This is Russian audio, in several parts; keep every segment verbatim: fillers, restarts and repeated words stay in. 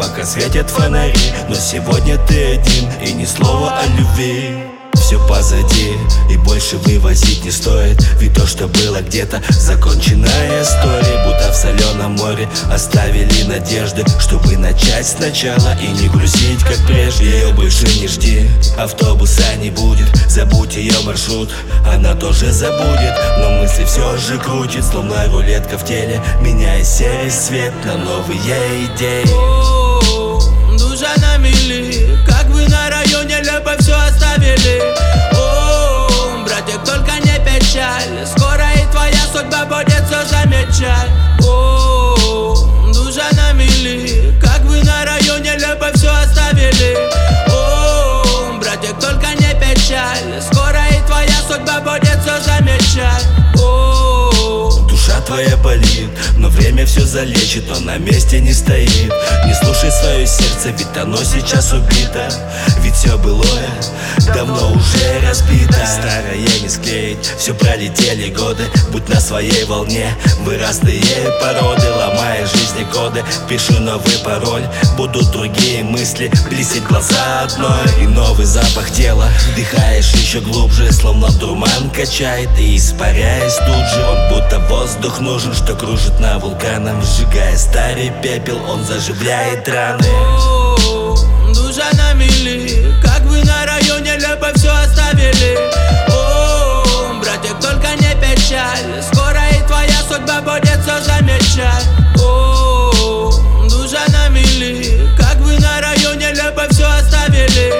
пока светят фонари. Но сегодня ты один, и ни слова о любви. Все позади, и больше вывозить не стоит. Ведь то, что было где-то, законченная история. Будто в соленом море оставили надежды, чтобы начать сначала и не грузить, как прежде. Ее больше не жди, автобуса не будет. Забудь ее маршрут, она тоже забудет. Но мысли все же крутит, словно рулетка в теле, меняя серый свет на новые идеи. О, душа на мели, как вы на районе любовь все оставили. О, братик, только не печаль, скоро и твоя судьба будет все замечать. О, душа на мели, как вы на районе любовь все оставили. О, братик, только не печаль, скоро и твоя судьба будет все замечать. О, душа твоя болит, но время все залечит, он на месте не стоит. Не слушай свое сердце, ведь оно сейчас убито. Ведь все былое давно уже разбито. Старое не склеить, все пролетели годы. Будь на своей волне, выразные породы. Ломая жизни коды, пишу новый пароль. Будут другие мысли, блестеть глаза одной. И новый запах тела, вдыхаешь еще глубже, словно дурман качает и испаряясь тут же. Он будто воздух нужен, что кружит на вулканах. Сжигая старый пепел, он заживляет раны. О, душа на мели, как вы на районе любовь все оставили. О, братик, только не печаль, скоро и твоя судьба будет все замечать. О, душа на мели, как вы на районе любовь все оставили.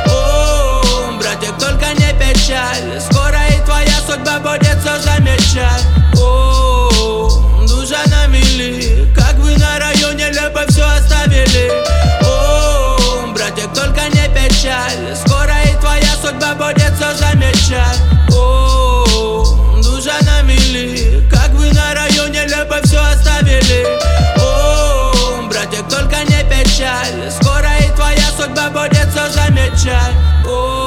О, братик, только не печаль, скоро и твоя судьба будет все замечать. О, душа на мели, как вы на районе любовь все оставили. О, братик, только не печаль, скоро и твоя судьба будет все замечать. О, душа на мели, как вы на районе любовь все оставили. О, братик, только не печаль, скоро и твоя судьба будет все замечать. О,